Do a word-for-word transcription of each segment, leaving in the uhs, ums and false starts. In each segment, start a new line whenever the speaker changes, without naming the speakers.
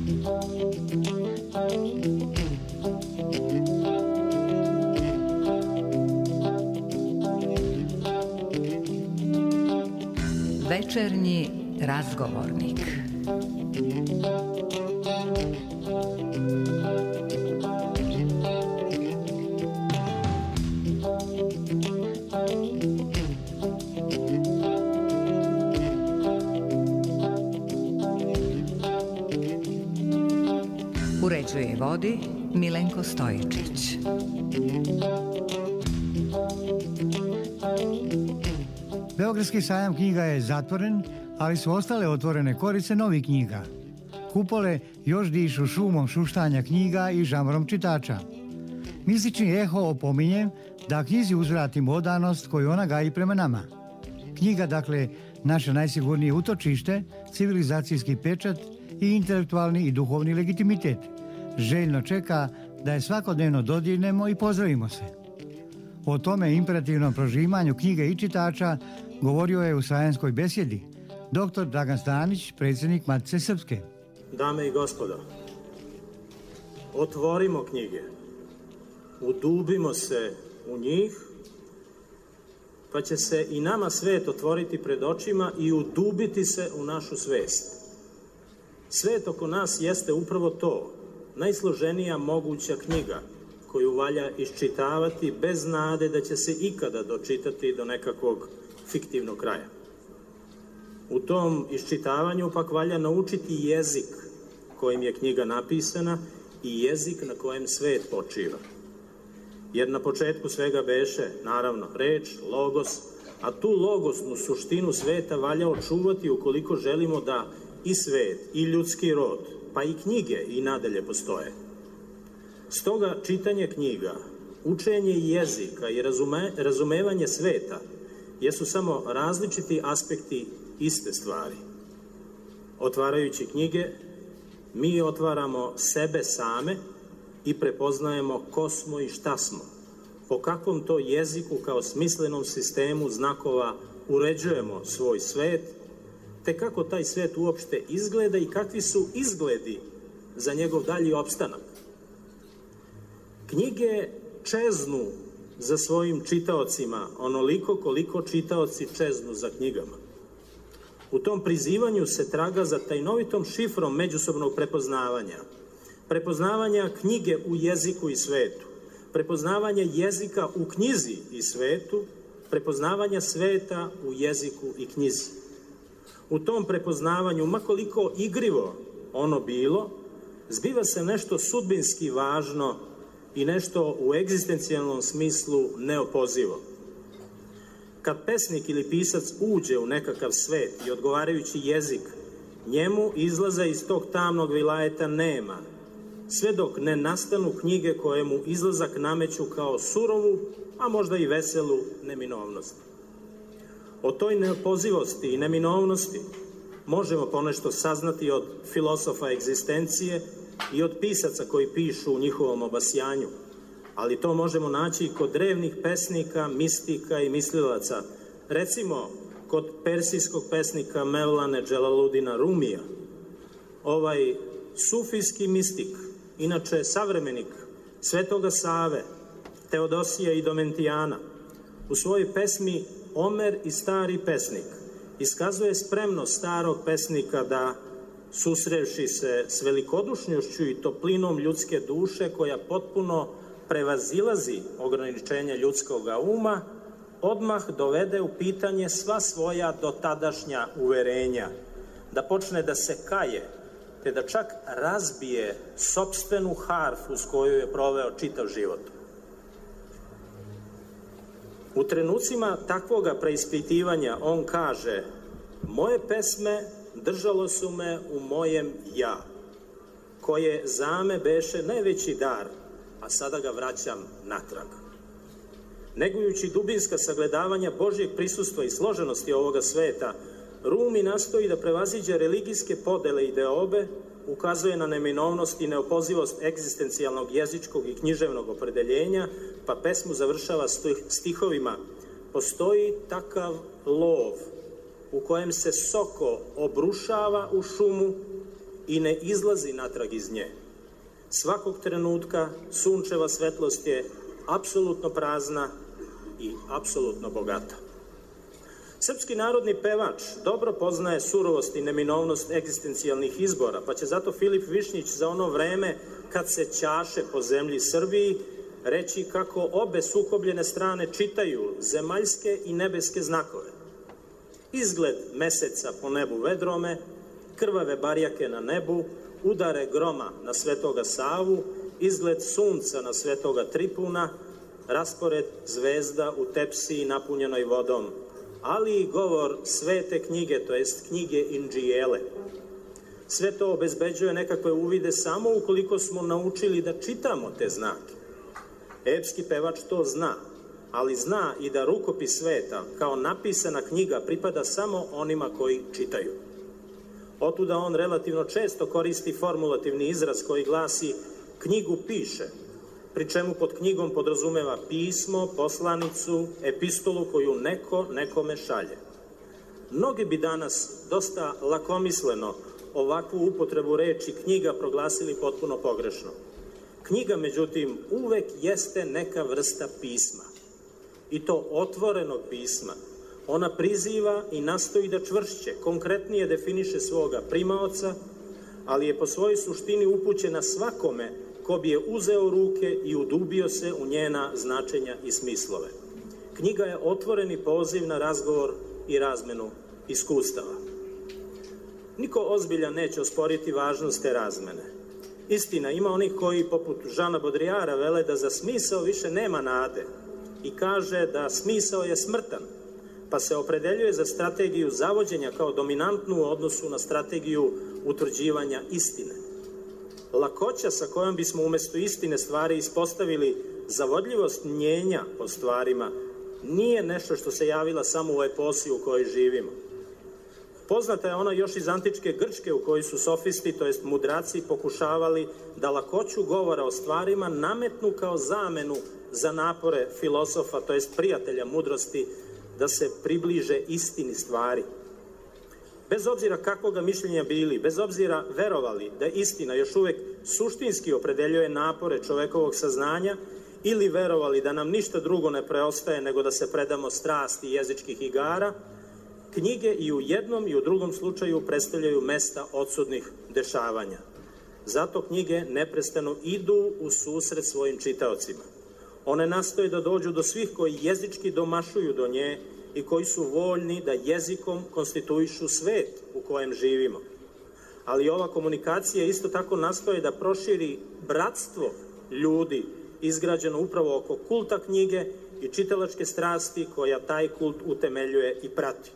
Večernji razgovornik. Uređuje i vodi Milenko Stojičić.
Beogradski sajam knjiga je zatvoren, ali su ostale otvorene korice novih knjiga. Kupole još dišu šumom šuštanja knjiga i žamrom čitača. Mistični eho opominje da knjizi uzvratimo odanost koju ona gaji prema nama. Knjiga, dakle, naše najsigurnije utočište, civilizacijski pečat i intelektualni i duhovni legitimitet. Željno čeka da je svakodnevno dodirnemo i pozdravimo se. O tome imperativnom prožimanju knjige i čitača govorio je u sajanskoj besjedi doktor Dragan Stanić, predsjednik Matice Srpske.
Dame i gospodo, otvorimo knjige, udubimo se u njih, pa će se i nama svet otvoriti pred očima i udubiti se u našu svest. Svet oko nas jeste upravo to, najsloženija moguća knjiga koju valja iščitavati bez nade da će se ikada dočitati do nekakvog fiktivnog kraja. U tom iščitavanju pak valja naučiti jezik kojim je knjiga napisana i jezik na kojem svet počiva. Jer na početku svega beše, naravno, reč, logos, a tu logosnu suštinu sveta valja očuvati ukoliko želimo da i svet, i ljudski rod, pa i knjige i nadalje postoje. Stoga čitanje knjiga, učenje jezika i razume, razumevanje sveta jesu samo različiti aspekti iste stvari. Otvarajući knjige, mi otvaramo sebe same i prepoznajemo ko smo i šta smo, po kakvom to jeziku kao smislenom sistemu znakova uređujemo svoj svet, te kako taj svet uopšte izgleda i kakvi su izgledi za njegov dalji opstanak. Knjige čeznu za svojim čitaocima onoliko koliko čitaoci čeznu za knjigama. U tom prizivanju se traga za tajnovitom šifrom međusobnog prepoznavanja. Prepoznavanja knjige u jeziku i svetu. Prepoznavanja jezika u knjizi i svetu. Prepoznavanja sveta u jeziku i knjizi. U tom prepoznavanju, makoliko igrivo ono bilo, zbiva se nešto sudbinski važno i nešto u egzistencijalnom smislu neopozivo. Kad pesnik ili pisac uđe u nekakav svet i odgovarajući jezik, njemu izlaza iz tog tamnog vilajeta nema, sve dok ne nastanu knjige koje mu izlazak nameću kao surovu, a možda i veselu neminovnost. O toj neopozivosti i neminovnosti možemo ponešto saznati od filosofa egzistencije i od pisaca koji pišu u njihovom obasjanju, ali to možemo naći i kod drevnih pesnika, mistika i mislilaca, recimo kod persijskog pesnika Mevlane Dželaludina Rumija. Ovaj sufijski mistik, inače savremenik Svetoga Save, Teodosija i Domentijana, u svojoj pesmi Omer i stari pesnik iskazuje spremnost starog pesnika da, susrevši se s velikodušnošću i toplinom ljudske duše koja potpuno prevazilazi ograničenja ljudskog uma, odmah dovede u pitanje sva svoja dotadašnja uverenja, da počne da se kaje, te da čak razbije sopstvenu harfu s koju je proveo čitav život. U trenucima takvoga preispitivanja on kaže: moje pesme držalo su me u mojem ja, koje zame beše najveći dar, a sada ga vraćam natrag. Negujući dubinska sagledavanja Božjeg prisustva i složenosti ovoga sveta, Rumi nastoji da prevaziđe religijske podele i deobe, ukazuje na neminovnost i neopozivost egzistencijalnog jezičkog i književnog opredeljenja, pa pesmu završava stihovima: postoji takav lov u kojem se soko obrušava u šumu i ne izlazi natrag iz nje. Svakog trenutka sunčeva svetlost je apsolutno prazna i apsolutno bogata. Srpski narodni pevač dobro poznaje surovost i neminovnost egzistencijalnih izbora, pa će zato Filip Višnjić za ono vreme kad se ćaše po zemlji Srbiji reći kako obe sukobljene strane čitaju zemaljske i nebeske znakove. Izgled meseca po nebu vedrome, krvave barjake na nebu, udare groma na Svetoga Savu, izgled sunca na Svetoga Tripuna, raspored zvezda u tepsiji napunjenoj vodom, ali i govor svete knjige, to jest knjige Indžijele. Sve to obezbeđuje nekakve uvide samo ukoliko smo naučili da čitamo te znake. Epski pevač to zna, ali zna i da rukopis sveta kao napisana knjiga pripada samo onima koji čitaju. Otuda on relativno često koristi formulativni izraz koji glasi knjigu piše, pri čemu pod knjigom podrazumeva pismo, poslanicu, epistolu koju neko nekome šalje. Mnogi bi danas dosta lakomisleno ovakvu upotrebu reči knjiga proglasili potpuno pogrešno. Knjiga, međutim, uvek jeste neka vrsta pisma. I to otvorenog pisma. Ona priziva i nastoji da čvršće, konkretnije definiše svoga primaoca, ali je po svojoj suštini upućena svakome ko bi je uzeo u ruke i udubio se u njena značenja i smislove. Knjiga je otvoreni poziv na razgovor i razmenu iskustava. Niko ozbiljan neće osporiti važnost te razmene. Istina, ima onih koji, poput Žana Bodrijara, vele da za smisao više nema nade i kaže da smisao je smrtan, pa se opredeljuje za strategiju zavođenja kao dominantnu u odnosu na strategiju utvrđivanja istine. Lakoća sa kojom bismo umesto istine stvari ispostavili zavodljivost mnjenja o stvarima nije nešto što se javila samo u eposi u kojoj živimo. Poznata je ona još iz antičke Grčke u kojoj su sofisti, to jest mudraci, pokušavali da lakoću govora o stvarima nametnu kao zamenu za napore filosofa, to jest prijatelja mudrosti, da se približe istini stvari. Bez obzira kakvoga mišljenja bili, bez obzira verovali da istina još uvek suštinski opredeljuje napore čovekovog saznanja ili verovali da nam ništa drugo ne preostaje nego da se predamo strasti jezičkih igara, knjige i u jednom i u drugom slučaju predstavljaju mesta odsudnih dešavanja. Zato knjige neprestano idu u susret svojim čitaocima. One nastoje da dođu do svih koji jezički domašuju do nje i koji su voljni da jezikom konstituišu svet u kojem živimo. Ali ova komunikacija isto tako nastoje da proširi bratstvo ljudi izgrađeno upravo oko kulta knjige i čitalačke strasti koja taj kult utemeljuje i prati.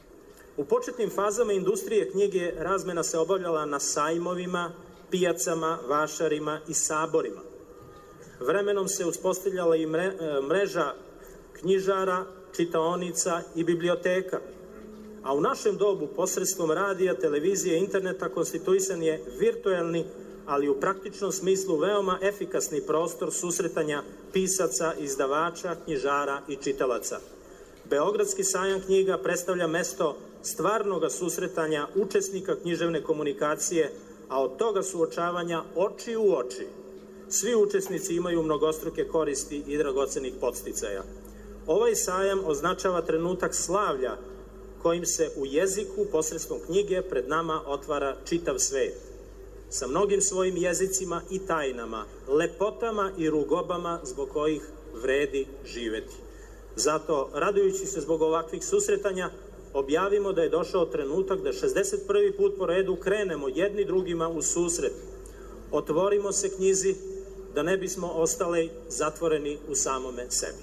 U početnim fazama industrije knjige razmena se obavljala na sajmovima, pijacama, vašarima i saborima. Vremenom se uspostavljala i mreža knjižara, čitaonica i biblioteka. A u našem dobu posredstvom radija, televizije i interneta konstituisan je virtuelni, ali u praktičnom smislu veoma efikasni prostor susretanja pisaca, izdavača, knjižara i čitalaca. Beogradski sajam knjiga predstavlja mesto stvarnoga susretanja učesnika književne komunikacije, a od toga suočavanja oči u oči. Svi učesnici imaju mnogostruke koristi i dragocenih podsticaja. Ovaj sajam označava trenutak slavlja kojim se u jeziku posredstvom knjige pred nama otvara čitav svet. Sa mnogim svojim jezicima i tajnama, lepotama i rugobama zbog kojih vredi živeti. Zato, radujući se zbog ovakvih susretanja, objavimo da je došao trenutak da šezdeset prvi put po redu krenemo jedni drugima u susret. Otvorimo se knjizi da ne bismo ostali zatvoreni u samome sebi.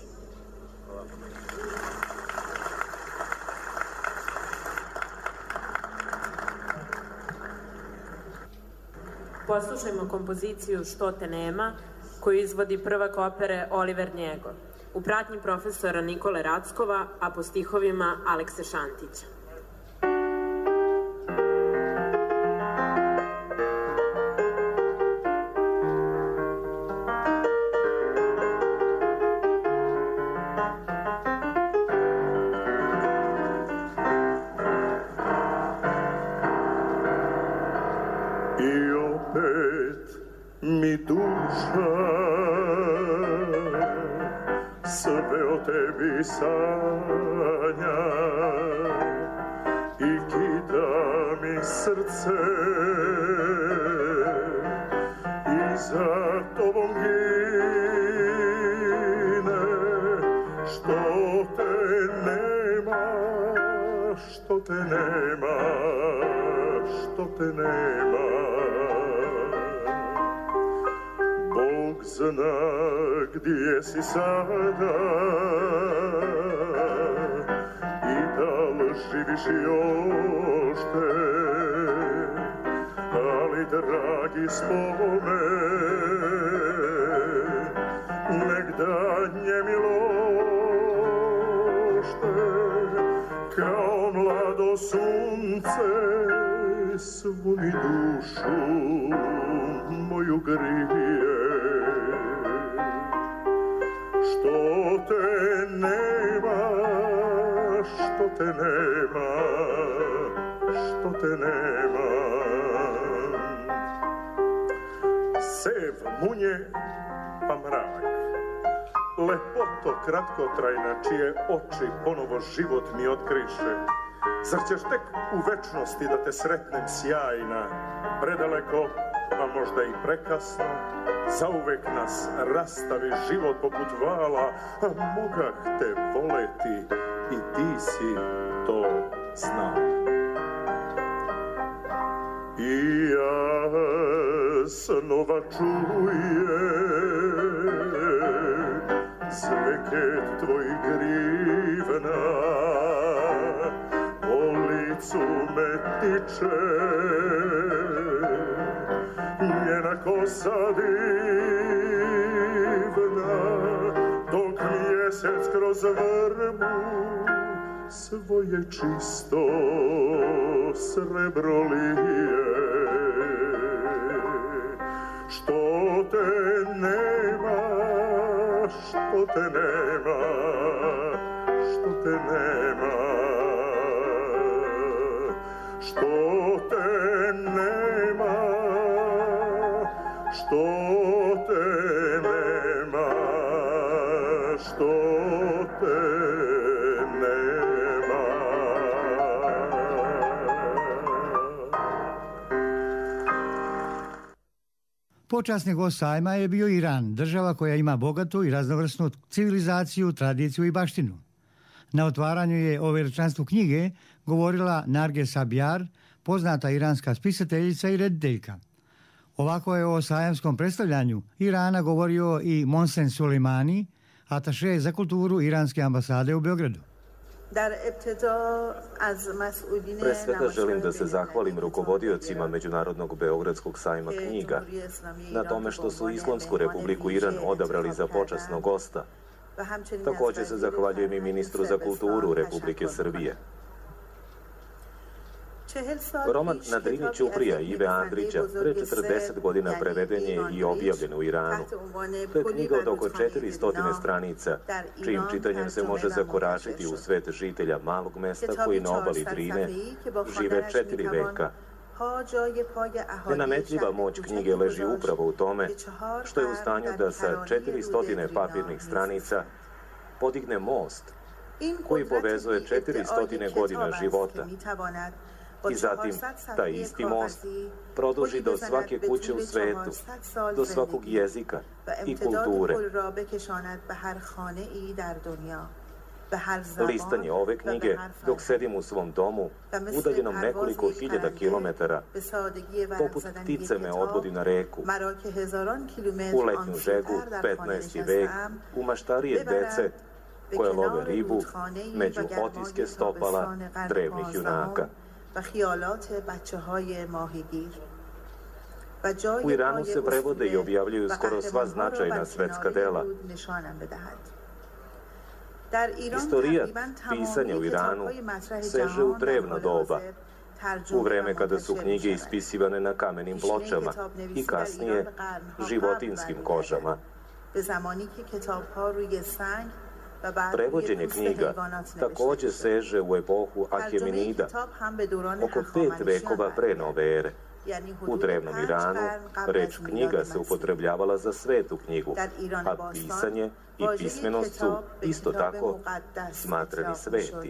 Poslušajmo kompoziciju Što te nema, koju izvodi prvak opere Oliver Njegov, u pratnji profesora Nikole Rackova, a po stihovima Alekse Šantića.
opet mi duša sve o tebi sanja i kida mi srce i za tobom gine, što te nema, što te nema, što te nema. Bog zna gdje si sada i da li živiš još te, ali dragi spomen negdanje milošte, kao mlado sunce svu mi dušu moju grije. Što te nema, što te nema, što te nema. Sev munje pa mrak, lepoto kratkotrajna čije oči ponovo život mi otkriše. Zar ćeš tek u večnosti da te sretnem sjajna, predaleko, a možda i prekasno, zauvek nas rastavi život poput vala, a mogah te voleti i ti si to znao. I ja snova čujem zveket tvojih grivna, po licu me tiče njena kosa divna, dok mjesec kroz vrbu svoje čisto srebro lije. Što te nema, što te nema, što te nema, što te nema, što te nema, što te nema.
Počasni gost sajma je bio Iran, država koja ima bogatu i raznovrsnu civilizaciju, tradiciju i baštinu. Na otvaranju je o veličanstvu knjige govorila Narges Abjar, poznata iranska spisateljica i rediteljka. Ovako je o sajamskom predstavljanju Irana govorio i Monsen Suleimani, ataše za kulturu iranske ambasade u Beogradu.
Pre svega želim da se zahvalim rukovodiocima Međunarodnog Beogradskog sajma knjiga na tome što su Islamsku Republiku Iran odabrali za počasnog gosta. Također se zahvaljujem i ministru za kulturu Republike Srbije. Roman Na Drini Ćuprija Ive Andrića pre četrdeset godina preveden je i objavljen u Iranu. To je knjiga od oko četiristo stranica, čijim čitanjem se može zakoračiti u svet žitelja malog mesta koji na obali Drine žive četiri veka. Nenametljiva moć knjige leži upravo u tome što je u stanju da sa četiristo papirnih stranica podigne most koji povezuje četiristo godina života. I zatim taj isti most produži do svake kuće u svetu, do svakog jezika i kulture. Listanje ove knjige, dok sedim u svom domu, udaljenom nekoliko hiljada kilometara, poput ptice me odvodi na reku, u letnju žegu, petnaesti vek, u maštarije dece koje love ribu među otiske stopala drevnih junaka. U Iranu se prevode i objavljuju skoro sva značajna svetska dela. Istorija pisanja u Iranu seže u drevno doba, u vreme kada su knjige ispisivane na kamenim pločama i kasnije životinjskim kožama. Prevođenje knjiga također seže u epohu Ahjemenida, oko pet vekova pre nove ere. U drevnom Iranu reč knjiga se upotrebljavala za svetu knjigu, a pisanje i pismenost su isto tako smatrani svetim.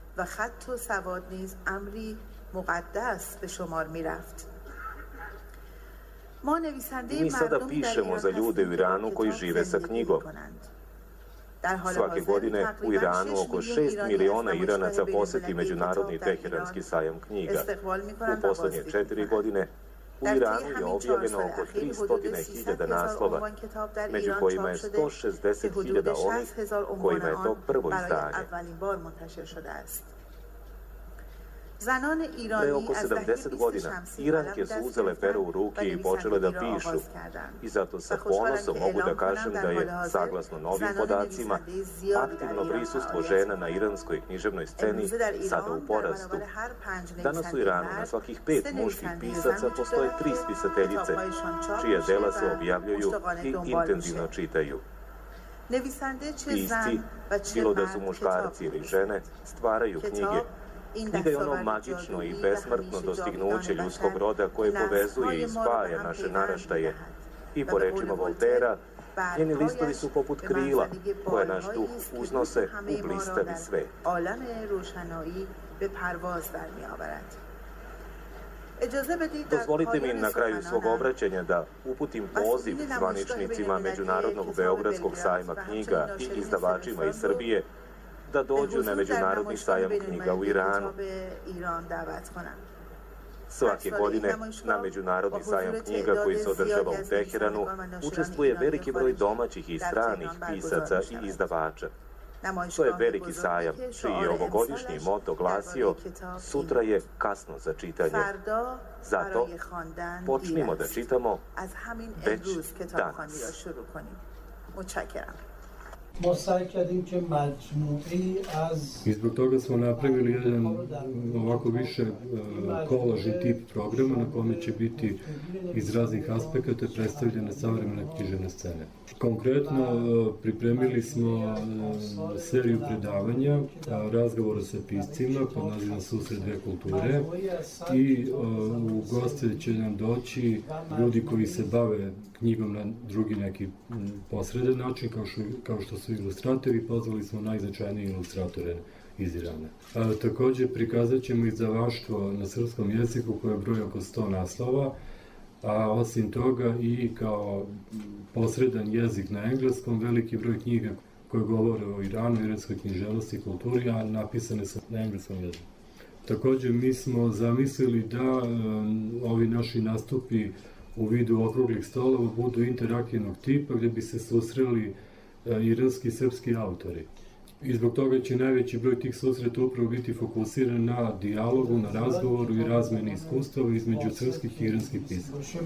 Mi sada pišemo za ljude u Iranu koji žive sa knjigom. Svake godine u Iranu oko šest miliona Iranaca poseti Međunarodni teheranski sajam knjiga. U poslednje četiri godine u Iranu je objavljeno oko tristo hiljada naslova, među kojima je sto šezdeset hiljada onih kojima je to prvo izdanje. Pre oko sedamdeset godina Iranke su uzele pero u ruke i počele da pišu. I zato sa ponosom mogu da kažem da je, saglasno novim podacima, aktivno prisustvo žena na iranskoj književnoj sceni sada u porastu. Danas u Iranu na svakih pet muških pisaca postoje tri spisateljice, čije dela se objavljuju i intenzivno čitaju. Pisci, bilo da su muškarci ili žene, stvaraju knjige. Knjiga je ono magično i besmrtno dostignuće ljudskog roda koje povezuje i spaja naše naraštaje. I po rečima Voltera, njeni listovi su poput krila koje naš duh uznose u blistavi svet. Dozvolite mi na kraju svog obraćanja da uputim poziv zvaničnicima Međunarodnog Beogradskog sajma knjiga i izdavačima iz Srbije da dođu na Međunarodni sajam knjiga u Iranu. Svake godine na Međunarodni sajam knjiga koji se održava u Teheranu učestvuje veliki broj domaćih i stranih pisaca i izdavača. To je veliki sajam, čiji je ovogodišnji moto glasio "Sutra je kasno za čitanje". Zato počnimo da čitamo već danas.
I zbog toga smo napravili jedan ovako više kolažni tip programa na kome će biti iz raznih aspekata predstavljene savremene književne scene. Konkretno pripremili smo seriju predavanja, razgovora sa piscima pod nazivom Susret dve kulture i u goste će nam doći ljudi koji se bave knjigom na drugi neki posredan način, kao što, kao što su ilustratori. Pozvali smo najznačajnije ilustratore iz Irana. A, takođe, prikazat ćemo izdavaštvo na srpskom jeziku koje broji oko sto naslova, a osim toga i kao posredan jezik na engleskom, veliki broj knjiga koje govore o Iranu, iranskoj književnosti i kulturi, a napisane su na engleskom jeziku. Takođe, mi smo zamislili da um, ovi naši nastupi u vidu okruglih stolova budu interaktivnog tipa gde bi se susreli iranski i srpski autori. I zbog toga će najveći broj tih susreta upravo biti fokusiran na dijalogu, na razgovoru i razmeni iskustava između srpskih i iranskih pisaca.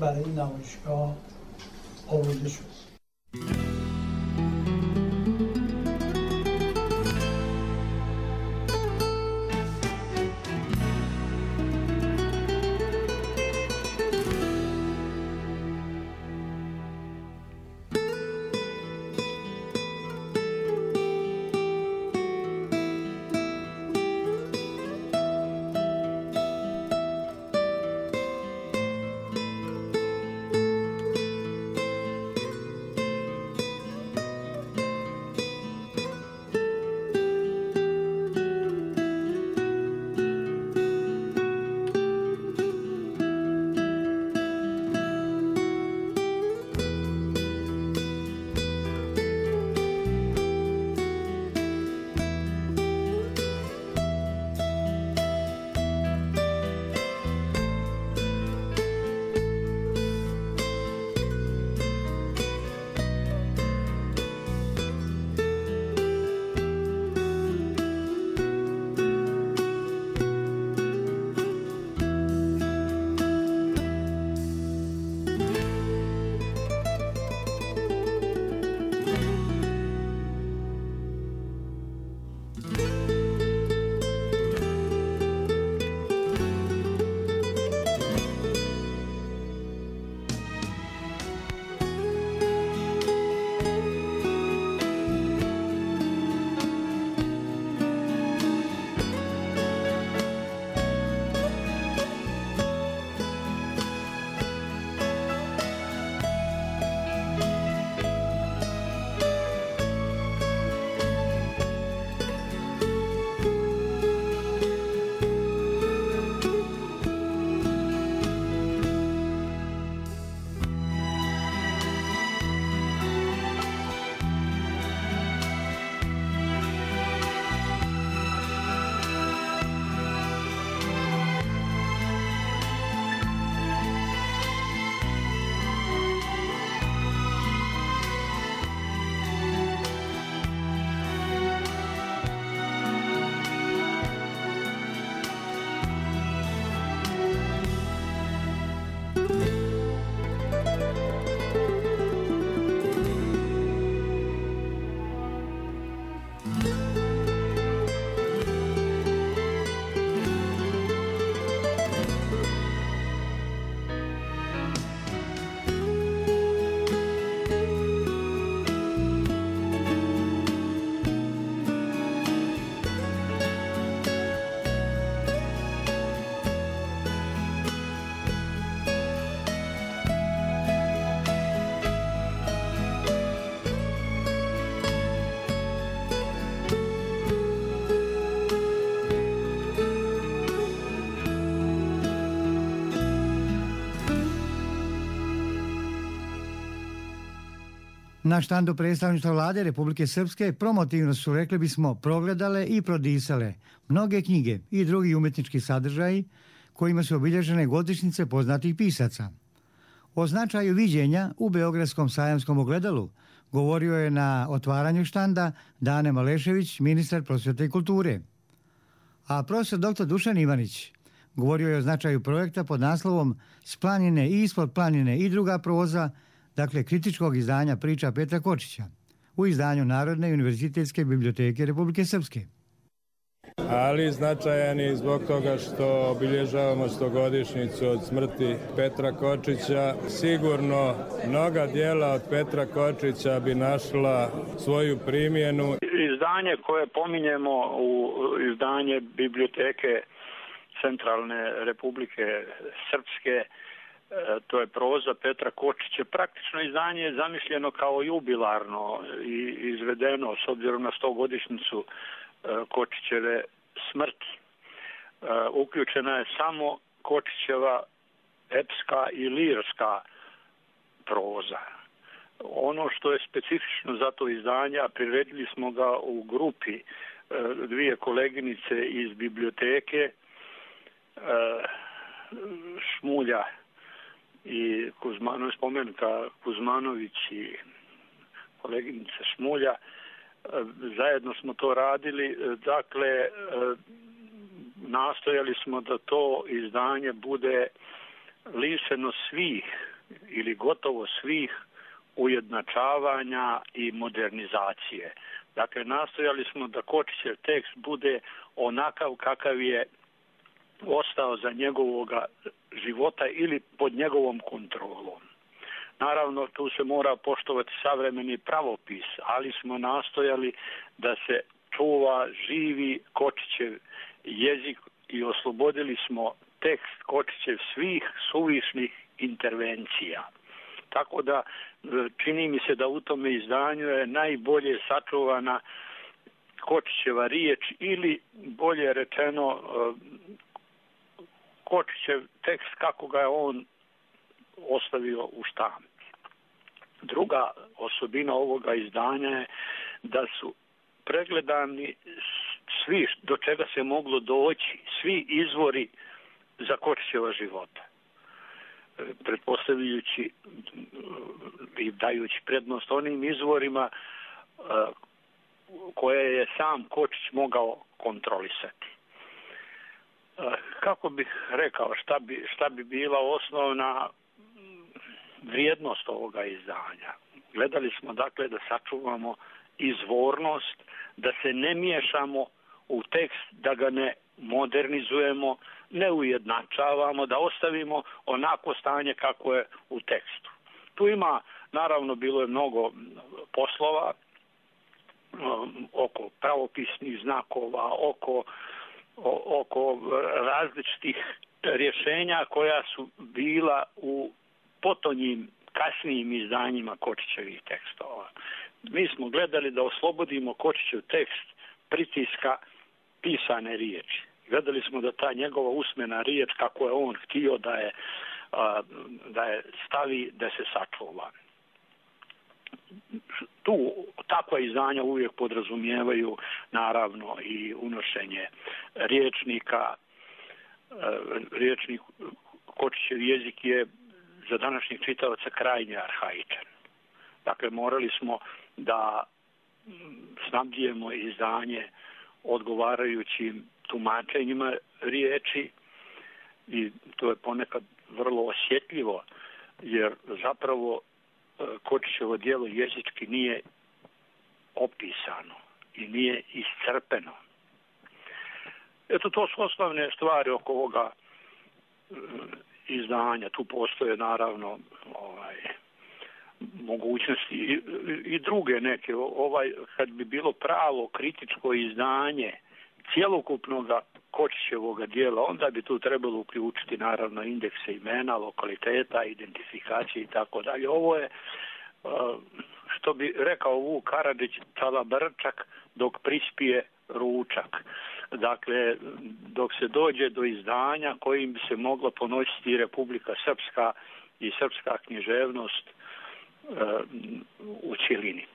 Na štandu predstavništva vlade Republike Srpske promotivno su, rekli bismo, progledale i prodisale mnoge knjige i drugi umetnički sadržaji kojima su obilježene godišnjice poznatih pisaca. O značaju viđenja u Beogradskom sajamskom ogledalu govorio je na otvaranju štanda Dane Malešević, ministar prosvjete i kulture. A profesor doktor Dušan Ivanić govorio je o značaju projekta pod naslovom S planine i ispod planine i druga proza, dakle kritičkog izdanja priča Petra Kočića, u izdanju Narodne univerzitetske biblioteke Republike Srpske.
Ali značajan je zbog toga što obilježavamo stogodišnjicu od smrti Petra Kočića. Sigurno mnoga djela od Petra Kočića bi našla svoju primjenu.
Izdanje koje pominjemo u izdanje Biblioteke Centralne Republike Srpske, to je proza Petra Kočića. Praktično izdanje je zamišljeno kao jubilarno i izvedeno s obzirom na stogodišnjicu Kočićeve smrti. Uključena je samo Kočićeva epska i lirska proza. Ono što je specifično za to izdanje, a priredili smo ga u grupi dvije koleginice iz biblioteke, Šmulja i Kuzmanović, spomenuta Kuzmanović i koleginica Šmulja, zajedno smo to radili. Dakle, nastojali smo da to izdanje bude lišeno svih ili gotovo svih ujednačavanja i modernizacije. Dakle, nastojali smo da Kočićev tekst bude onakav kakav je ostao za njegovoga života ili pod njegovom kontrolom. Naravno, tu se mora poštovati savremeni pravopis, ali smo nastojali da se čuva živi Kočićev jezik i oslobodili smo tekst Kočićev svih suvišnih intervencija. Tako da čini mi se da u tome izdanju je najbolje sačuvana Kočićeva riječ ili bolje rečeno Kočićev tekst kako ga je on ostavio u štampi. Druga osobina ovoga izdanja je da su pregledani svi do čega se moglo doći, svi izvori za Kočićeva života. Pretpostavljajući i dajući prednost onim izvorima koje je sam Kočić mogao kontrolisati. Kako bih rekao, šta bi, šta bi bila osnovna vrijednost ovoga izdanja? Gledali smo dakle da sačuvamo izvornost, da se ne miješamo u tekst, da ga ne modernizujemo, ne ujednačavamo, da ostavimo onako stanje kako je u tekstu. Tu ima, naravno, bilo je mnogo poslova um, oko pravopisnih znakova, oko, o, oko različitih rješenja koja su bila u potonjim kasnijim izdanjima Kočićevih tekstova. Mi smo gledali da oslobodimo Kočićev tekst pritiska pisane riječi. Gledali smo da ta njegova usmena riječ, kako je on htio da je, da je stavi, da se sačuva. Tu takva izdanja uvijek podrazumijevaju naravno i unošenje riječnika. Riječnik Kočićev jezik je za današnjeg čitavaca krajnje arhaičan. Dakle, morali smo da snabdijemo izdanje odgovarajućim tumačenjima riječi i to je ponekad vrlo osjetljivo, jer zapravo Kočićevo djelo jezički nije opisano i nije iscrpeno. Eto, to su osnovne stvari oko ovoga izdanja. Tu postoje naravno ovaj, mogućnosti i, i druge neke. Ovaj, kad bi bilo pravo kritičko izdanje cjelokupnog Kočićevog djela, onda bi tu trebalo uključiti naravno indekse imena, lokaliteta, identifikacije i tako dalje. Ovo je, što bi rekao Vuk Karadžić, talabrčak dok prispije ručak. Dakle, dok se dođe do izdanja kojim bi se mogla ponositi Republika Srpska i srpska književnost u cjelini.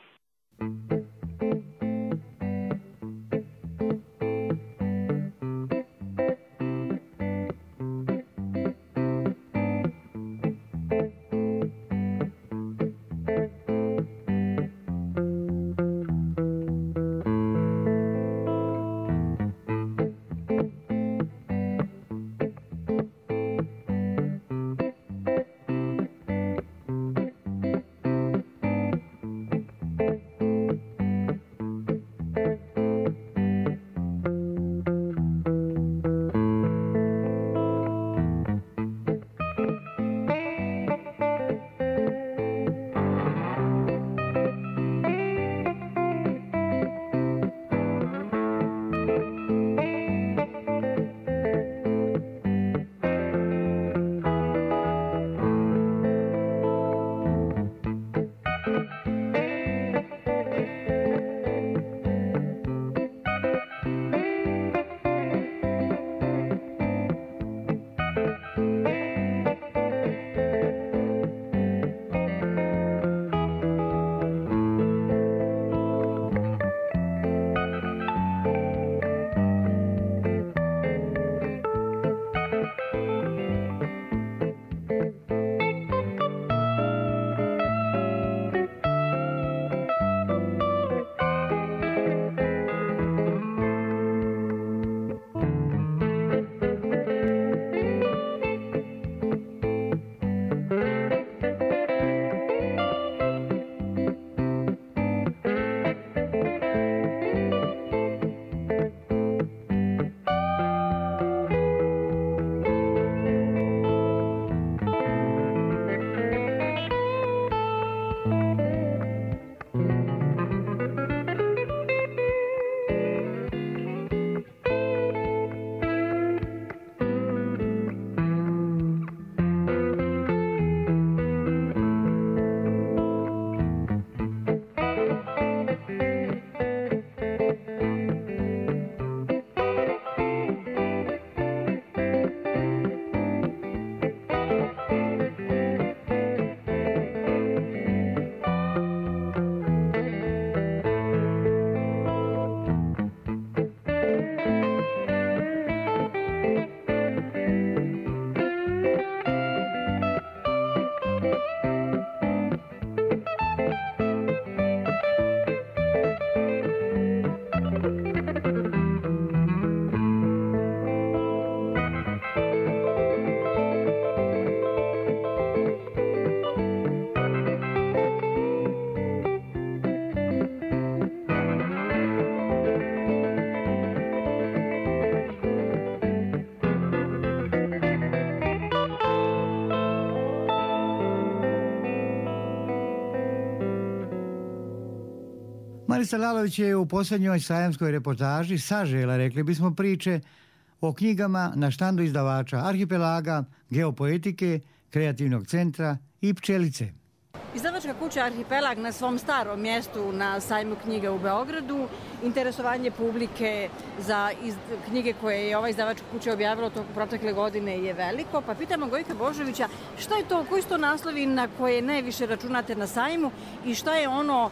Marica Lalović je u posljednjoj sajamskoj reportaži sažela, rekli bismo, priče o knjigama na štandu izdavača Arhipelaga, Geopoetike, Kreativnog centra i Pčelice.
Izdavačka kuća Arhipelag na svom starom mjestu na sajmu knjiga u Beogradu. Interesovanje publike za iz... knjige koje je ova izdavačka kuća objavila tokom protekle godine je veliko. Pa pitamo Gojka Božovića šta je to, koji su to naslovi na koje najviše računate na sajmu i šta je ono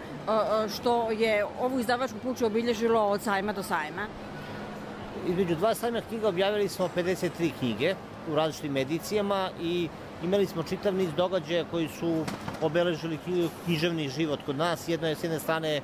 što je ovu izdavačku kuću obilježilo od sajma do sajma?
Između dva sajma knjiga objavili smo pedeset tri knjige u različitim edicijama i imali smo čitav niz događaja koji su obeležili književni život kod nas. Jedno je s jedne strane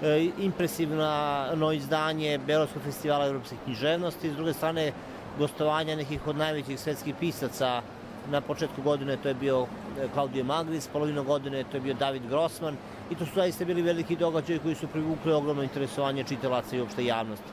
impresivno izdanje Beogradskog festivala evropske književnosti, s druge strane gostovanja nekih od najvećih svetskih pisaca. Na početku godine to je bio Claudio Magris, polovinom godine to je bio David Grossman i to su zaista bili veliki događaji koji su privukli ogromno interesovanje čitalaca i uopšte javnosti.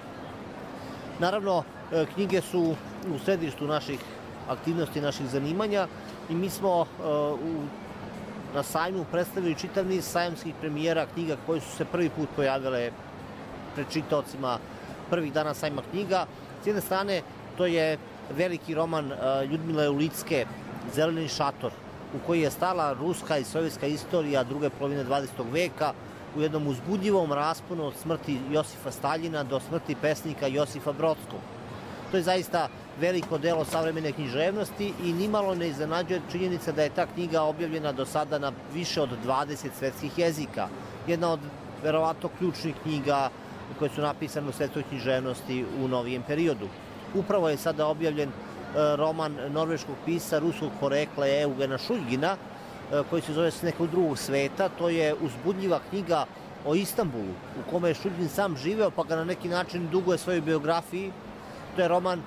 Naravno, knjige su u središtu naših aktivnosti, naših zanimanja i mi smo uh, u, na sajmu predstavili čitav niz sajamskih premijera knjiga koje su se prvi put pojavile pred čitaocima prvih dana sajma knjiga. S jedne strane, to je veliki roman uh, Ljudmile Ulicke, Zeleni šator, u koji je stala ruska i sovjetska istorija druge polovine dvadesetog veka u jednom uzbudljivom rasponu od smrti Josifa Staljina do smrti pesnika Josifa Brodskog. To je zaista veliko delo savremene književnosti i nimalo ne iznenađuje činjenica da je ta knjiga objavljena do sada na više od dvadeset svetskih jezika. Jedna od verovatno ključnih knjiga koje su napisane u svetskoj književnosti u novijem periodu. Upravo je sada objavljen roman norveškog pisca ruskog porekla Eugena Šuljgina, koji se zove S nekog drugog sveta. To je uzbudljiva knjiga o Istanbulu, u kome je Šuljgin sam živeo, pa ga na neki način duguje svojoj biografiji. To je roman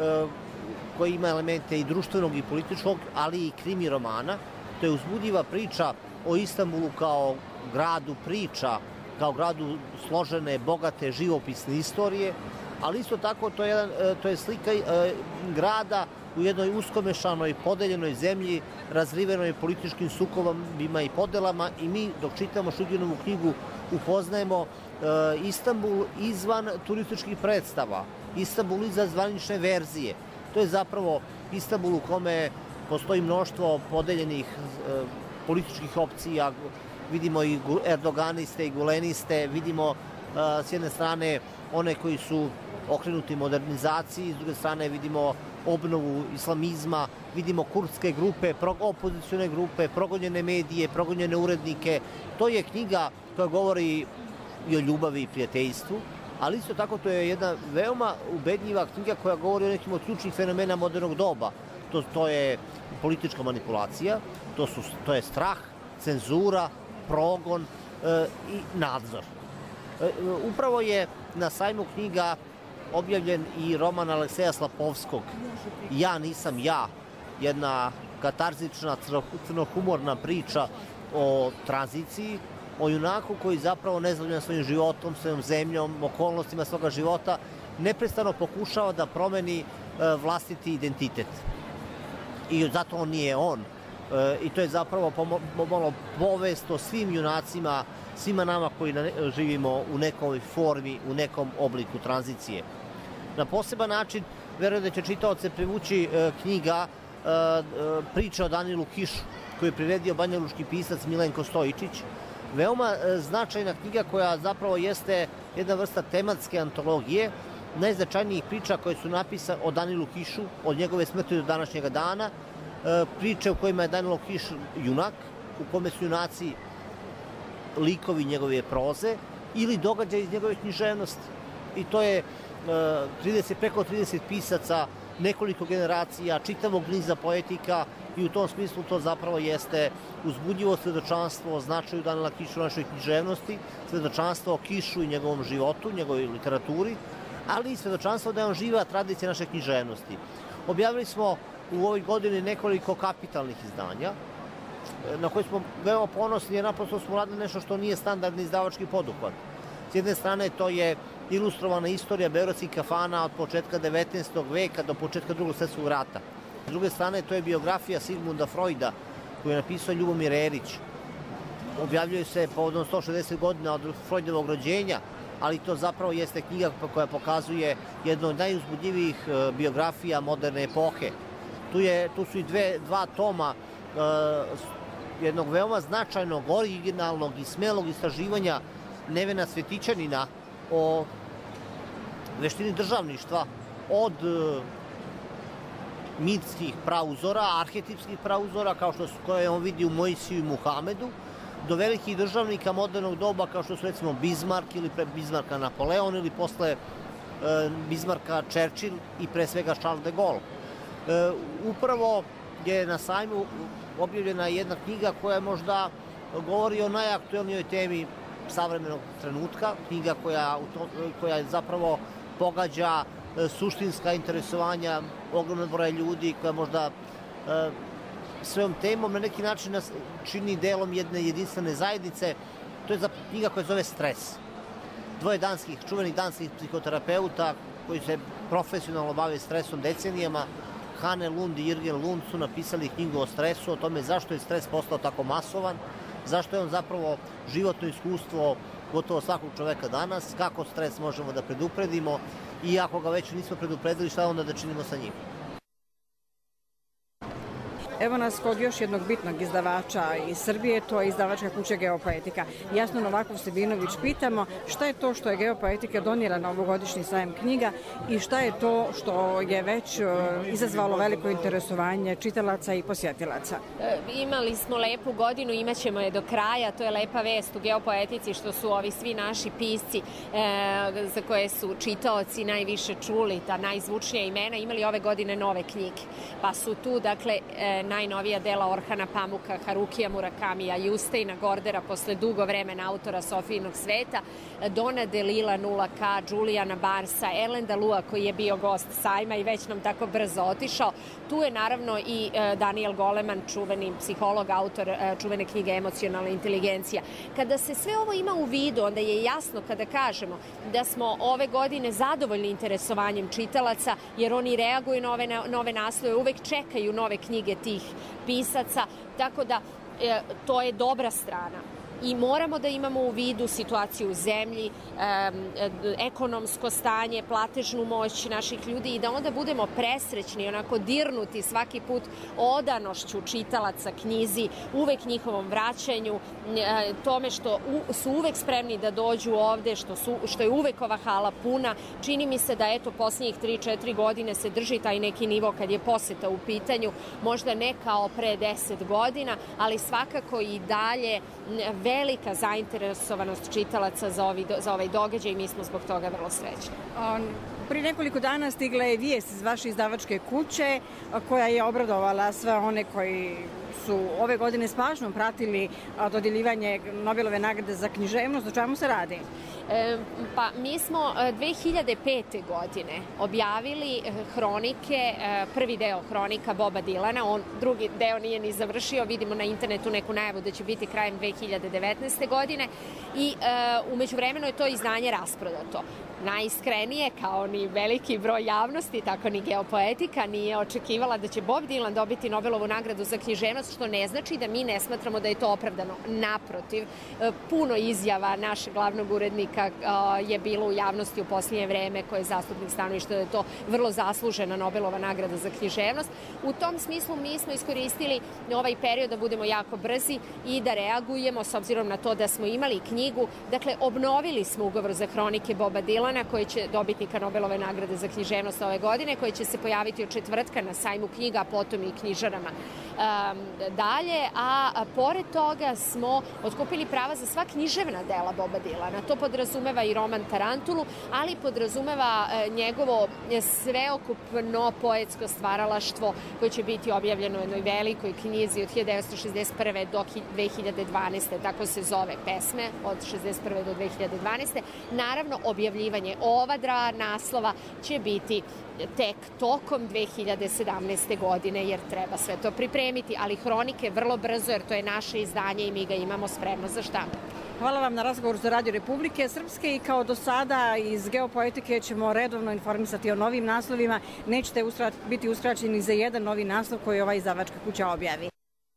koji ima elemente i društvenog i političkog, ali i krimi romana. To je uzbudljiva priča o Istanbulu kao gradu priča, kao gradu složene, bogate, živopisne istorije, ali isto tako to je, jedan, to je slika grada u jednoj uskomešanoj, podeljenoj zemlji, razrivenoj političkim sukobima i podelama, i mi dok čitamo Šuljginovu knjigu upoznajemo Istanbul izvan turističkih predstava, Istanbul izvan zvanične verzije. To je zapravo Istanbul u kome postoji mnoštvo podeljenih političkih opcija, vidimo i erdoganiste i guleniste, vidimo s jedne strane one koji su okrenuti modernizaciji, s druge strane vidimo obnovu islamizma, vidimo kurdske grupe, opozicione grupe, progonjene medije, progonjene urednike. To je knjiga koja govori i o ljubavi i prijateljstvu, ali isto tako to je jedna veoma ubedljiva knjiga koja govori o nekim od ključnih fenomena modernog doba. To, to je politička manipulacija, to, su, to je strah, cenzura, progon e, i nadzor. E, upravo je na sajmu knjiga objavljen i roman Alekseja Slapovskog Ja nisam ja, jedna katarzična, crnohumorna priča o tranziciji, o junaku koji zapravo nezadovoljan svojim životom, svojom zemljom, okolnostima svoga života, neprestano pokušava da promeni e, vlastiti identitet. I zato on nije on. E, I to je zapravo pomalo povest o svim junacima, svima nama koji na, živimo u nekoj formi, u nekom obliku tranzicije. Na poseban način, verujem da će čitaoce privući e, knjiga e, Priče o Danilu Kišu, koju je priredio banjalučki pisac Milenko Stojičić. Veoma e, značajna knjiga koja zapravo jeste jedna vrsta tematske antologije najznačajnijih priča koje su napisane o Danilu Kišu, od njegove smrti do današnjega dana, e, priče u kojima je Danilo Kiš junak, u kome su junaci likovi njegove proze ili događaje iz njegove književnosti. I to je trideset, preko trideset pisaca, nekoliko generacija, čitavog niza poetika, i u tom smislu to zapravo jeste uzbudljivo svedočanstvo o značaju Danila Kiša u našoj književnosti, svedočanstvo o Kišu i njegovom životu, njegovoj literaturi, ali i svedočanstvo da je on živa tradicija naše književnosti. Objavili smo u ovoj godini nekoliko kapitalnih izdanja, na koje smo veoma ponosni jer naprosto smo radili nešto što nije standardni izdavački poduhvat. S jedne strane to je ilustrovana istorija beogradskih kafana od početka devetnaestog veka do početka Drugog svjetskog rata. S druge strane to je biografija Sigmunda Freuda koju je napisao Ljubomir Erić. Objavljuje se povodom sto šezdeset godina od Freudovog rođenja, ali to zapravo jeste knjiga koja pokazuje jednu od najuzbudljivijih biografija moderne epohe. Tu, je, tu su i dve, dva toma uh, jednog veoma značajnog, originalnog i smelog istraživanja Nevena Svetićanina o veštini državništva, od uh, mitskih prauzora, arhetipskih prauzora, kao što su, koje on vidi u Mojsiju i Muhamedu, do velikih državnika modernog doba, kao što su recimo Bismarck ili pre Bismarcka Napoleon ili posle e, Bismarcka Churchill i pre svega Charles de Gaulle. E, upravo je na sajmu objavljena jedna knjiga koja možda govori o najaktuelnijoj temi savremenog trenutka, knjiga koja, koja zapravo pogađa e, suštinska interesovanja ogromnog broja ljudi, koja možda e, svojom temom na neki način nas čini delom jedne jedinstvene zajednice. To je knjiga koja zove Stres. Dvoje danskih, čuvenih danskih psihoterapeuta koji se profesionalno bave stresom decenijama, Hanne Lund i Jürgen Lund, su napisali knjigu o stresu, o tome zašto je stres postao tako masovan, zašto je on zapravo životno iskustvo gotovo svakog čoveka danas, kako stres možemo da predupredimo i ako ga već nismo predupredili, šta onda da činimo sa njim.
Evo nas kod još jednog bitnog izdavača iz Srbije, to je izdavačka kuća Geopoetika. Jasnu Novakov Sebinović pitamo šta je to što je Geopoetika donijela na ovogodišnji sajam knjiga i šta je to što je već izazvalo veliko interesovanje čitalaca i posjetilaca.
Imali smo lepu godinu, imat ćemo je do kraja, to je lepa vest u Geopoetici što su ovi svi naši pisci e, za koje su čitaoci najviše čuli, ta najzvučnija imena, imali ove godine nove knjige. Pa su tu, dakle, e, najnovija dela Orhana Pamuka, Harukija Murakamija, Justeina Gordera posle dugo vremena autora Sofijinog sveta, Dona Delila nula ka, Julijana Barsa, Ellen Dalua koji je bio gost sajma i već nam tako brzo otišao. Tu je naravno i e, Daniel Goleman, čuveni psiholog, autor e, čuvene knjige Emocionalna inteligencija. Kada se sve ovo ima u vidu, onda je jasno kada kažemo da smo ove godine zadovoljni interesovanjem čitalaca, jer oni reaguju na ove, nove naslove, uvek čekaju nove knjige tih pisaca, tako da e, to je dobra strana. I moramo da imamo u vidu situaciju u zemlji, e, ekonomsko stanje, platežnu moć naših ljudi i da onda budemo presrećni, onako dirnuti svaki put odanošću čitalaca knjizi, uvek njihovom vraćanju, e, tome što u, su uvek spremni da dođu ovde, što, su, što je uvek ova hala puna. Čini mi se da eto posljednjih tri četiri godine se drži taj neki nivo kad je poseta u pitanju, možda ne kao pre deset godina, ali svakako i dalje velika zainteresovanost čitalaca za, ovi, za ovaj događaj i mi smo zbog toga vrlo srećni.
Prije nekoliko dana stigla je vijest iz vaše izdavačke kuće koja je obradovala sve one koji su ove godine s pažnjom pratili dodeljivanje Nobelove nagrade za književnost. O čemu se radi?
E, pa mi smo dve hiljade pete. godine objavili hronike, prvi deo hronika Boba Dilana, on drugi deo nije ni završio, vidimo na internetu neku najavu da će biti krajem dve hiljade devetnaeste. godine i e, umeđu vremenu je to izdanje rasprodato. Najiskrenije, kao ni veliki broj javnosti, tako ni Geopoetika nije očekivala da će Bob Dylan dobiti Nobelovu nagradu za književnost, što ne znači da mi ne smatramo da je to opravdano. Naprotiv, puno izjava našeg glavnog urednika je bilo u javnosti u posljednje vreme, koje je zastupnik stanovišta da je to vrlo zaslužena Nobelova nagrada za književnost. U tom smislu mi smo iskoristili ovaj period da budemo jako brzi i da reagujemo, s obzirom na to da smo imali knjigu. Dakle, obnovili smo ugovor za hronike Boba Dylana, koji će dobitnika Nobelove nagrade za književnost ove godine, koji će se pojaviti od četvrtka na sajmu knjiga, a potom i knjižarama um, dalje. A, a pored toga smo otkupili prava za sva književna dela Boba Dylana. To podrazumeva i roman Tarantulu, ali podrazumeva e, njegovo sveokupno poetsko stvaralaštvo koje će biti objavljeno u jednoj velikoj knjizi od hiljadu devetsto šezdeset prve. do dve hiljade dvanaeste. Tako se zove Pesme od šezdeset prve. do dve hiljade dvanaeste. Naravno, objavljivanje ova dva naslova će biti tek tokom dve hiljade sedamnaeste. godine, jer treba sve to pripremiti, ali hronike vrlo brzo, jer to je naše izdanje i mi ga imamo spremno za štampu.
Hvala vam na razgovoru za Radio Republike Srpske i kao do sada iz Geopoetike ćemo redovno informisati o novim naslovima. Nećete ustra, biti uskraćeni za jedan novi naslov koji ova izdavačka kuća objavi.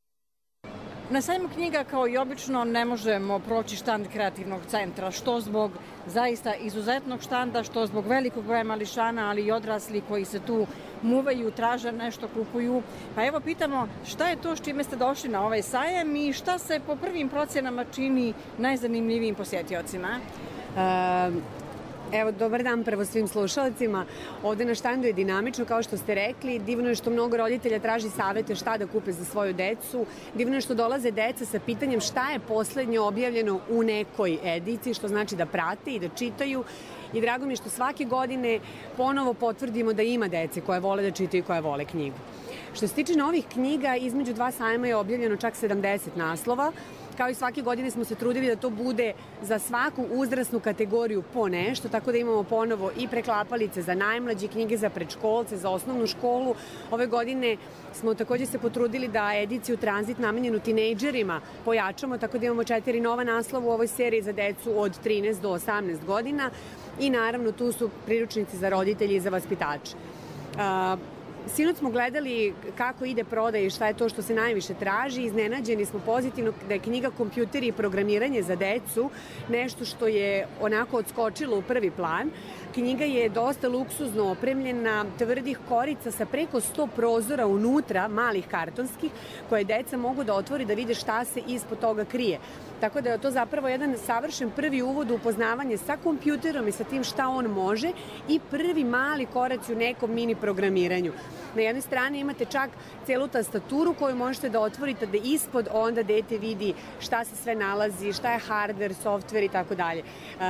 Na sajmu knjiga, kao i obično, ne možemo proći štand kreativnog centra, što zbog zaista izuzetnog štanda, što zbog velikog broja mališana, ali i odrasli koji se tu muvaju, traže nešto, kupuju. Pa evo pitamo šta je to s čime ste došli na ovaj sajam i šta se po prvim procenama čini najzanimljivijim posjetiocima?
Um... Evo, dobar dan prvo svim slušalcima. Ovde na štandu je dinamično, kao što ste rekli. Divno je što mnogo roditelja traži savete šta da kupe za svoju decu. Divno je što dolaze deca sa pitanjem šta je poslednje objavljeno u nekoj ediciji, što znači da prate i da čitaju. I drago mi je što svake godine ponovo potvrdimo da ima dece koje vole da čitaju i koje vole knjigu. Što se tiče novih knjiga, između dva sajma je objavljeno čak sedamdeset naslova. Kao i svake godine smo se trudili da to bude za svaku uzrasnu kategoriju po nešto, tako da imamo ponovo i preklapalice za najmlađe, knjige za predškolce, za osnovnu školu. Ove godine smo takođe se potrudili da ediciju Tranzit namenjenu tinejdžerima pojačamo, tako da imamo četiri nova naslova u ovoj seriji za decu od trinaest do osamnaest godina i naravno tu su priručnici za roditelje i za vaspitače. Sinoć smo gledali kako ide prodaja i šta je to što se najviše traži. Iznenađeni smo pozitivno da je knjiga Kompjuteri i programiranje za decu nešto što je onako odskočilo u prvi plan. Knjiga je dosta luksuzno opremljena, tvrdih korica sa preko sto prozora unutra, malih kartonskih, koje deca mogu da otvori da vide šta se ispod toga krije. Tako da je to zapravo jedan savršen prvi uvod u upoznavanje sa kompjuterom i sa tim šta on može i prvi mali koraci u nekom mini programiranju. Na jednoj strani imate čak celu tastaturu koju možete da otvorite da ispod onda dete vidi šta se sve nalazi, šta je hardware, software i tako dalje.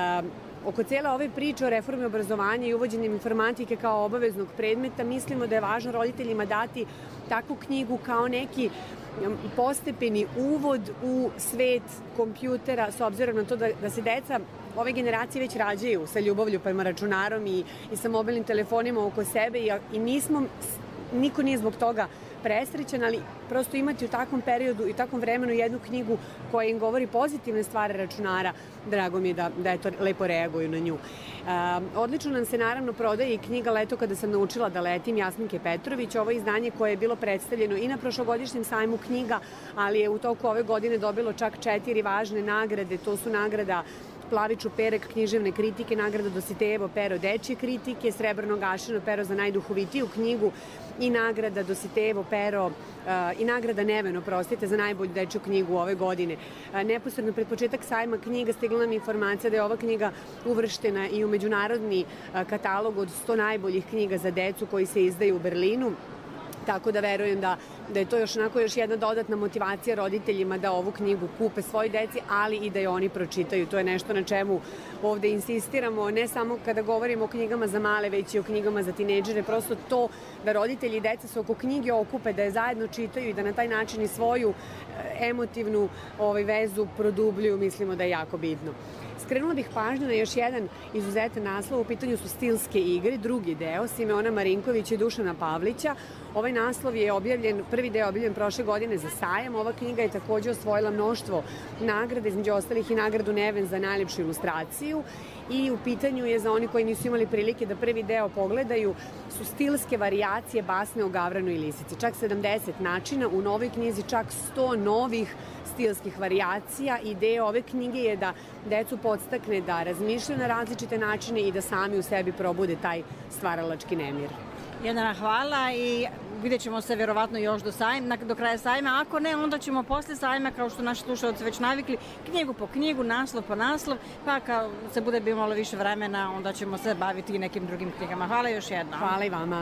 Oko cijele ove priče o reformi obrazovanja i uvođenjem informatike kao obaveznog predmeta mislimo da je važno roditeljima dati takvu knjigu kao neki postepeni uvod u svet kompjutera, s obzirom na to da, da se deca ove generacije već rađaju sa ljubavlju prema računarom i, i sa mobilnim telefonima oko sebe i, i nismo, niko nije zbog toga presrećan, ali prosto imati u takvom periodu i takvom vremenu jednu knjigu koja im govori pozitivne stvari računara, drago mi je da, da je to lepo reaguju na nju. E, odlično nam se naravno prodaje i knjiga Leto kada sam naučila da letim Jasminke Petrović, ovo izdanje koje je bilo predstavljeno i na prošlogodišnjem sajmu knjiga, ali je u toku ove godine dobilo čak četiri važne nagrade, to su nagrada Plaviću Perek književne kritike, nagrada Dositejevo pero dečje kritike, Srebrno gašeno pero za najduhovitiju knjigu i nagrada Dositejevo pero uh, i nagrada Neveno, prostite, za najbolju dečju knjigu ove godine. Uh, neposredno pred početak sajma knjiga stigla nam informacija da je ova knjiga uvrštena i u međunarodni uh, katalog od sto najboljih knjiga za decu koji se izdaju u Berlinu. Tako da verujem da, da je to još onako još jedna dodatna motivacija roditeljima da ovu knjigu kupe svoj deci, ali i da je oni pročitaju. To je nešto na čemu ovde insistiramo, ne samo kada govorimo o knjigama za male, već i o knjigama za tinejdžere. Prosto to da roditelji i deca se oko knjige okupe, da je zajedno čitaju i da na taj način i svoju emotivnu ovaj, vezu produbljuju, mislimo da je jako bitno. Skrenula bih pažnju na još jedan izuzetan naslov, u pitanju su Stilske igre, drugi deo, Simeona Marinkovića i Dušana Pavlića. Ovaj naslov je objavljen, prvi deo je objavljen prošle godine za sajam. Ova knjiga je takođe osvojila mnoštvo nagrada, između ostalih i nagradu Neven za najlepšu ilustraciju. I u pitanju je, za oni koji nisu imali prilike da prvi deo pogledaju, su stilske varijacije basne o Gavranu i Lisici. Čak sedamdeset načina, u novoj knjizi čak sto novih stilskih varijacija. Ideja ove knjige je da decu podstakne da razmišljaju na različite načine i da sami u sebi probude taj stvaralački nemir.
Jedna hvala i vidjet ćemo se vjerovatno još do, sajma, do kraja sajma. Ako ne, onda ćemo posle sajma, kao što naši slušalci već navikli, knjigu po knjigu, naslov po naslov, pa kao se bude bilo malo više vremena, onda ćemo se baviti i nekim drugim knjigama. Hvala još jednom.
Hvala i vama.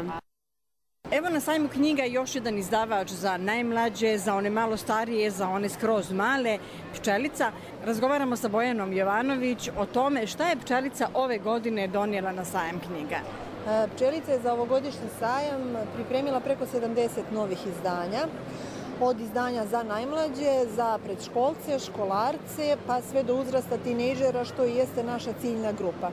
Evo na sajmu knjiga još jedan izdavač za najmlađe, za one malo starije, za one skroz male, Pčelica. Razgovaramo sa Bojanom Jovanović o tome šta je Pčelica ove godine donijela na sajam knjiga.
Pčelica je za ovogodišnji sajam pripremila preko sedamdeset novih izdanja, od izdanja za najmlađe, za predškolce, školarce, pa sve do uzrasta tinejdžera, što i jeste naša ciljna grupa.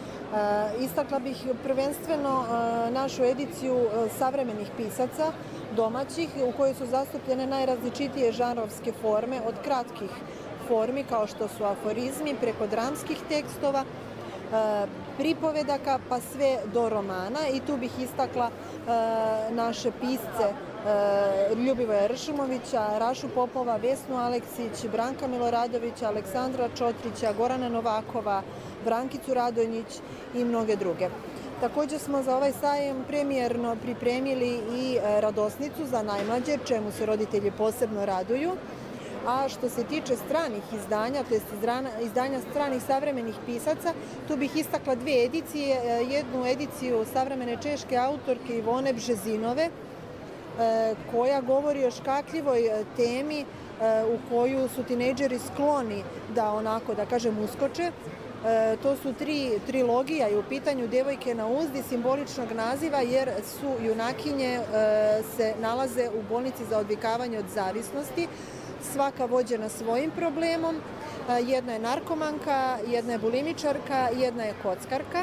Istakla bih prvenstveno našu ediciju savremenih pisaca, domaćih, u kojoj su zastupljene najrazličitije žanrovske forme, od kratkih formi kao što su aforizmi, preko dramskih tekstova, pripovedaka pa sve do romana, i tu bih istakla naše pisce Ljubivoja Ršumovića, Rašu Popova, Vesnu Aleksić, Branka Miloradovića, Aleksandra Čotrića, Gorana Novakova, Brankicu Radonjić i mnoge druge. Takođe smo za ovaj sajam premijerno pripremili i radosnicu za najmlađe, čemu se roditelji posebno raduju. A što se tiče stranih izdanja, to je izdanja stranih savremenih pisaca, tu bih istakla dve edicije. Jednu ediciju savremene češke autorke Ivone Bžezinove, koja govori o škakljivoj temi u koju su tinejdžeri skloni da onako, da kažem, uskoče. To su tri trilogija i u pitanju Devojke na uzdi, simboličnog naziva, jer su junakinje se nalaze u bolnici za odvikavanje od zavisnosti, svaka vođena svojim problemom. Jedna je narkomanka, jedna je bulimičarka, jedna je kockarka.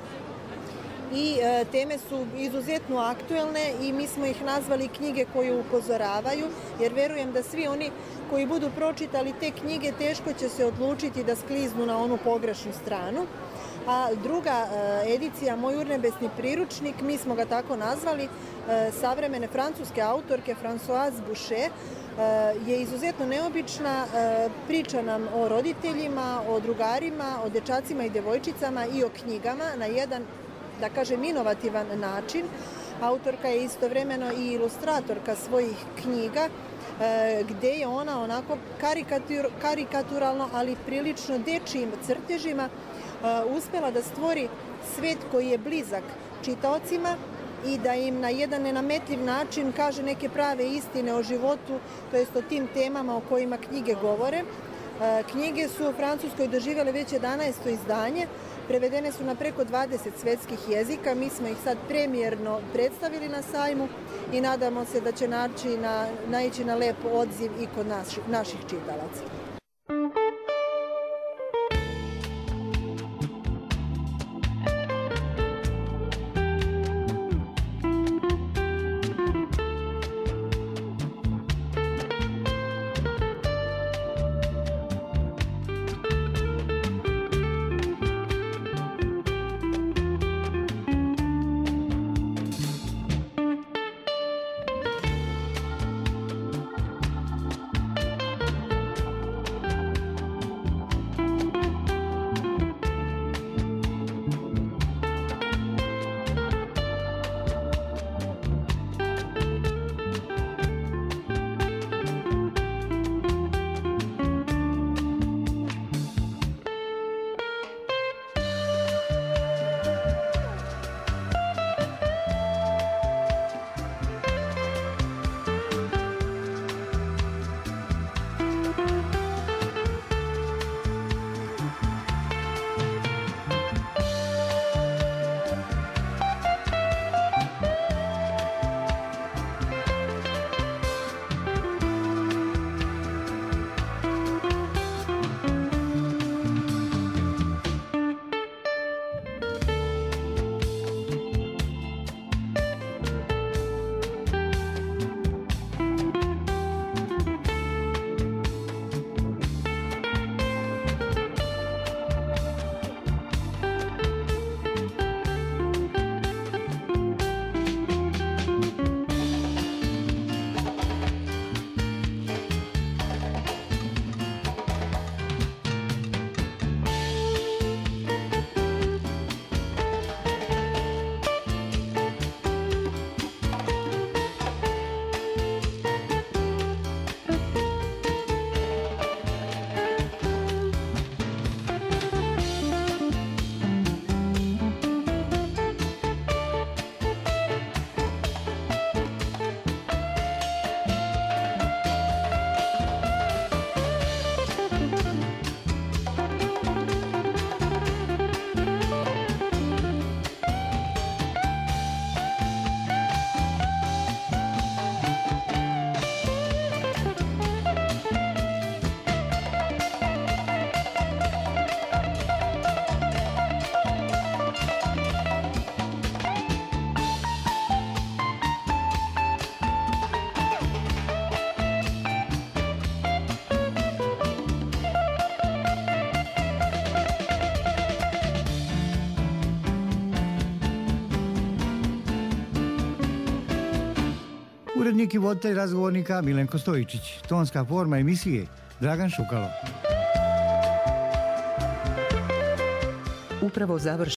I teme su izuzetno aktuelne i mi smo ih nazvali knjige koje upozoravaju, jer verujem da svi oni koji budu pročitali te knjige teško će se odlučiti da skliznu na onu pogrešnu stranu. a druga edicija Moj urnebesni priručnik, mi smo ga tako nazvali, savremene francuske autorke Françoise Boucher, je izuzetno neobična, priča nam o roditeljima, o drugarima, o dečacima i devojčicama i o knjigama na jedan, da kažem, inovativan način. Autorka je istovremeno i ilustratorka svojih knjiga, gde je ona onako karikatur, karikaturalno, ali prilično dečijim crtežima uspela da stvori svet koji je blizak čitaocima i da im na jedan nenametljiv način kaže neke prave istine o životu, to jest o tim temama o kojima knjige govore. Knjige su u Francuskoj doživjele već jedanaesto izdanje, prevedene su na preko dvadeset svetskih jezika, mi smo ih sad premijerno predstavili na sajmu i nadamo se da će naći na, naići na lep odziv i kod naši, naših čitalaca.
Urednik i voditelj razgovornika Milenko Stojičić. Tonska forma emisije Dragan Šukalo.
Upravo završeno.